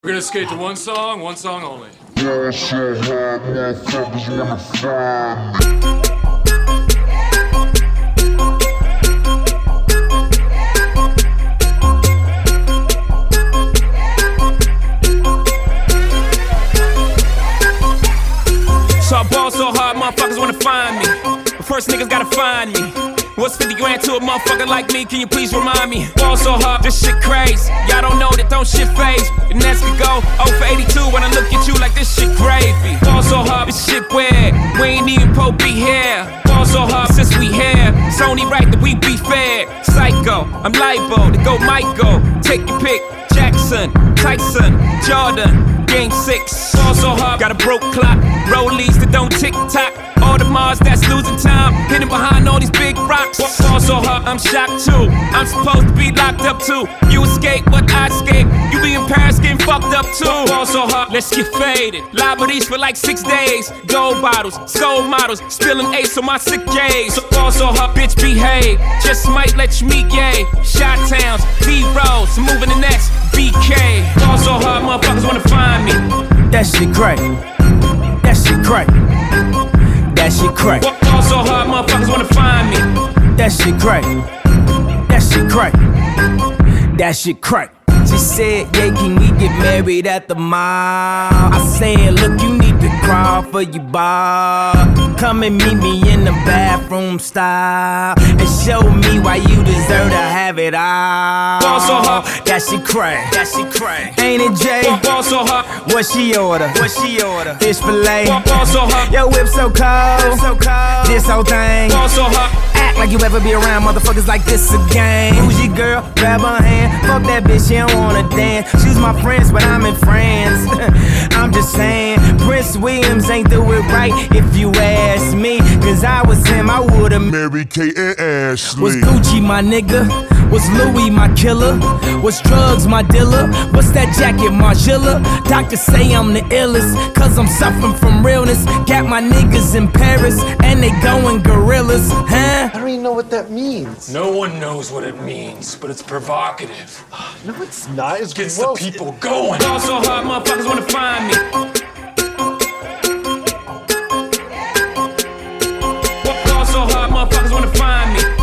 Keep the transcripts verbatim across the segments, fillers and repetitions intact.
We're gonna skate to one song, one song only. Yeah, so hard, motherfuckers wanna find me. So I ball so hard, motherfuckers wanna find me. But first niggas gotta find me. What's fifty grand to a motherfucker like me? Can you please remind me? Ball so hard, this shit crazy. Y'all don't know that don't shit phase. The Nets could go oh for eighty-two when I look at you like this shit gravy. Ball so hard, this shit weird. We ain't even po be here. Ball so hard since we here. It's only right that we be fair. Psycho, I'm libo to go Michael. Take your pick. Jackson, Tyson, Jordan, game six. Ball so hard, got a broke clock. Rollies that don't tick tock. All the Mars that's losing time, hidden behind all these big rocks. Ball so hard, I'm shocked too. I'm supposed to be locked up too. You escape, but I escape. You be in Paris getting fucked up too. Ball so hard, let's get faded. Liberties for like six days. Gold bottles, skull models, spilling ace on my sick days. So ball so hard, bitch behave. Just might let you meet gay. Shot towns, B-rolls, moving the next B K. Ball so hard, motherfuckers wanna find me. That shit crack. That shit crack. That shit crack. Ball so hard, motherfuckers wanna find me. That shit crack. That shit crack. That shit crack. She said, yeah, can we get married at the mall? I said, look, you need to crawl for your bar. Come and meet me in the bathroom style and show me why you deserve to have it all. Ball so hard. That shit crack. That shit crack. Ain't it, Jay? Ball so hard. What she order? What she order? Fish fillet. Ball so hard. Your whip so cold. So cold. This whole thing. Ball so hard. Act like you ever be around motherfuckers like this again. Who's your girl? Grab her hand. Fuck that bitch, she don't wanna dance. She's my friends, but I'm in France. I'm just saying, Prince Williams ain't do it right if you ask me. Cause I was him, I would've Mary Kate and Ashley. Was Gucci my nigga? Was Louis my killer? Was drugs my dealer? What's that jacket, Margiela? Doctors say I'm the illest, cause I'm suffering from realness. Got my niggas in Paris, and they going gorillas, huh? I don't even know what that means. No one knows what it means, but it's provocative. No, it's not. It's Gets gross. the people going. Ball so hard, motherfuckers wanna find me. Ball so hard, motherfuckers wanna find me.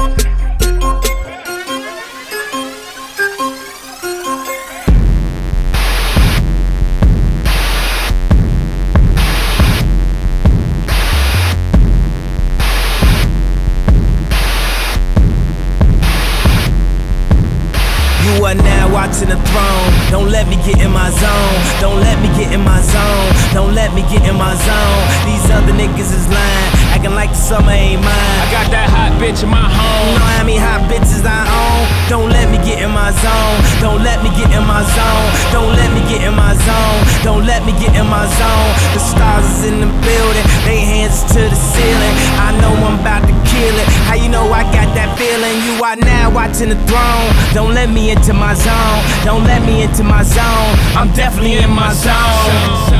You are now watching the throne. Don't let me get in my zone. Don't let me get in my zone. Don't let me get in my zone. These other niggas is lying, acting like the summer ain't mine. I got that hot bitch in my You home. know how many hot bitches I own? Don't let me get in my zone. Don't let me get in my zone. Don't let me get in my zone. Don't let me get in my zone. The stars is in the building, they hands to the ceiling. I know I'm about to kill it. How you know I got that feeling? You are now watching the throne. Don't let me into my zone. Don't let me into my zone. I'm definitely in my zone.